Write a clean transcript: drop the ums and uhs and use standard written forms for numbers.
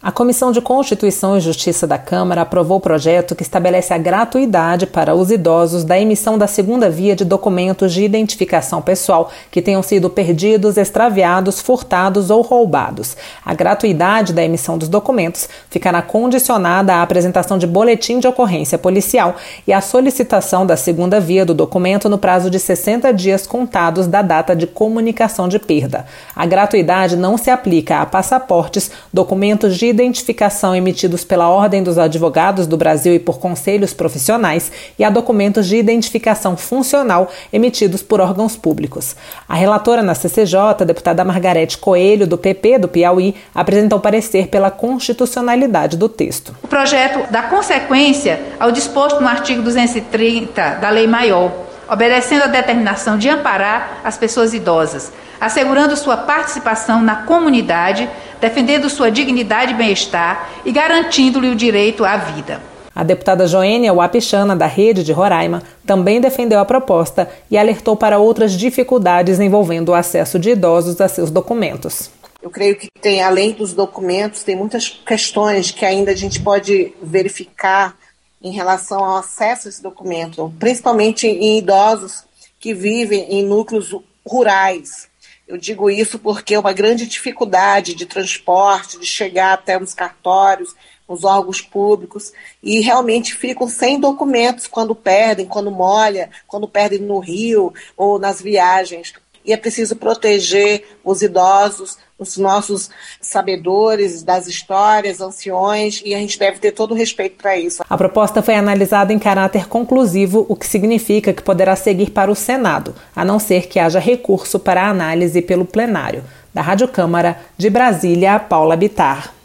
A Comissão de Constituição e Justiça da Câmara aprovou o projeto que estabelece a gratuidade para os idosos da emissão da segunda via de documentos de identificação pessoal que tenham sido perdidos, extraviados, furtados ou roubados. A gratuidade da emissão dos documentos ficará condicionada à apresentação de boletim de ocorrência policial e à solicitação da segunda via do documento no prazo de 60 dias contados da data de comunicação de perda. A gratuidade não se aplica a passaportes, documentos de identificação emitidos pela Ordem dos Advogados do Brasil e por conselhos profissionais e a documentos de identificação funcional emitidos por órgãos públicos. A relatora na CCJ, a deputada Margarete Coelho, do PP do Piauí, apresentou parecer pela constitucionalidade do texto. O projeto dá consequência ao disposto no artigo 230 da Lei Maior, obedecendo à determinação de amparar as pessoas idosas, assegurando sua participação na comunidade, defendendo sua dignidade e bem-estar e garantindo-lhe o direito à vida. A deputada Joênia Wapichana, da Rede de Roraima, também defendeu a proposta e alertou para outras dificuldades envolvendo o acesso de idosos a seus documentos. Eu creio que tem, além dos documentos, tem muitas questões que ainda a gente pode verificar em relação ao acesso a esse documento, principalmente em idosos que vivem em núcleos rurais. Eu digo isso porque é uma grande dificuldade de transporte, de chegar até os cartórios, os órgãos públicos, e realmente ficam sem documentos quando perdem, quando molha, quando perdem no rio ou nas viagens. E é preciso proteger os idosos, os nossos sabedores das histórias, anciões, e a gente deve ter todo o respeito para isso. A proposta foi analisada em caráter conclusivo, o que significa que poderá seguir para o Senado, a não ser que haja recurso para análise pelo plenário. Da Rádio Câmara, de Brasília, Paula Bittar.